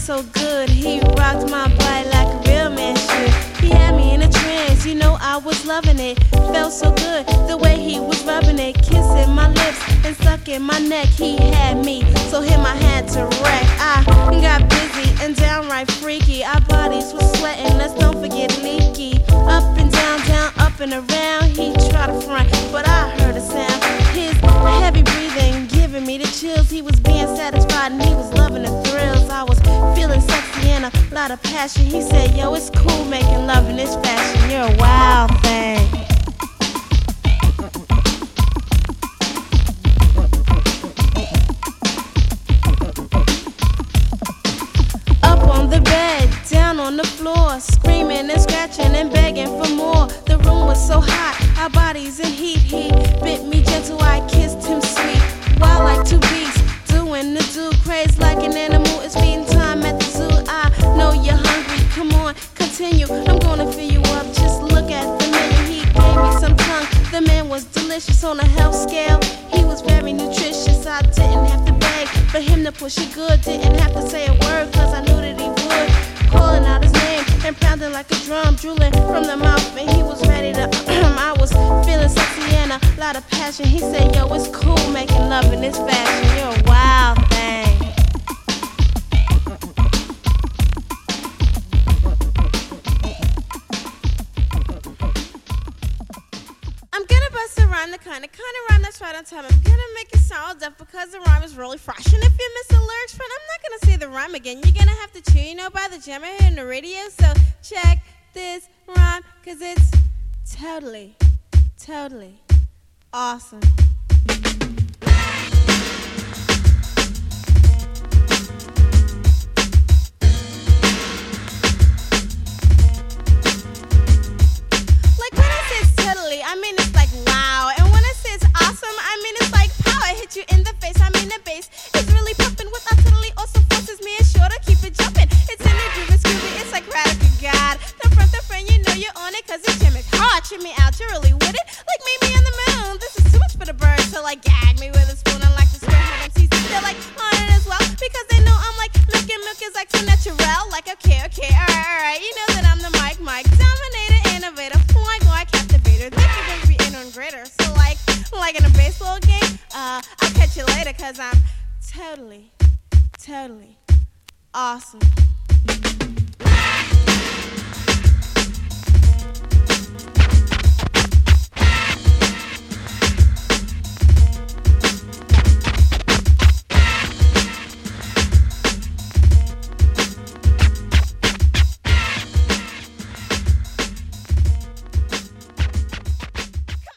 so good. He rocked my body like a real man should. He had me in a trance, you know I was loving it. Felt so good the way he was rubbing it, kissing my lips and sucking my neck. He had me, so hit my hand to wreck. I got busy and downright freaky. Our bodies were sweating, let's don't forget leaky. Up and down, down, up and around. He tried to front, but I heard a sound. His heavy breathing giving me the chills. He was being satisfied and he was loving the thrills. I was feeling sexy and a lot of passion. He said, yo, it's cool making love in this fashion. You're a wild thing. Up on the bed, down on the floor, screaming and scratching and begging for more. The room was so hot, our bodies in heat. He bit me gentle, I kissed him sweet. Wild like two beasts, doing the do, crazy like an animal. It's feeding time at the zoo. I know you're hungry, come on, continue. I'm gonna fill you up, just look at the menu. He gave me some tongue, the man was delicious on a health scale. He was very nutritious, I didn't have to beg for him to push it good. Didn't have to say a word, cause I knew that he would. Calling out his name and pounding like a drum, drooling from the mouth, and he was ready to I was feeling sexy and a lot of passion. He said, yo, it's cool making love in this fashion. You're a wild thing. I'm gonna bust a rhyme, the kind of rhyme that's right on time. I'm gonna make it sound all deaf because the rhyme is really fresh. And if you miss the lyrics, friend, I'm not gonna say the rhyme again. You're gonna have to tune, you know, by the jammer here on the radio. So check this rhyme, cause it's totally awesome. Like when I say it's totally, I mean it's like wow. And when I say it's awesome, I mean it's like pow. I hit you in the face, I mean the bass is really pumping with our totally awesome forces. Me and sure to keep it jumping. It's in the groove, it's groovy, it's like radical God. The front, you know you're on it, cause it's Jimmy hard. Check me out, you're really with it. Like meet me on the moon. This is too much for the birds to like gag me with a spoon. And like the spearhead MCs, they're like on it as well. Because they know I'm like milk is like so natural. Like okay, alright. You know that I'm the mic, dominator, innovator, flying guy, captivator. Think you're gonna be in on greater. So like in a baseball game, I'll catch you later, cause I'm totally awesome.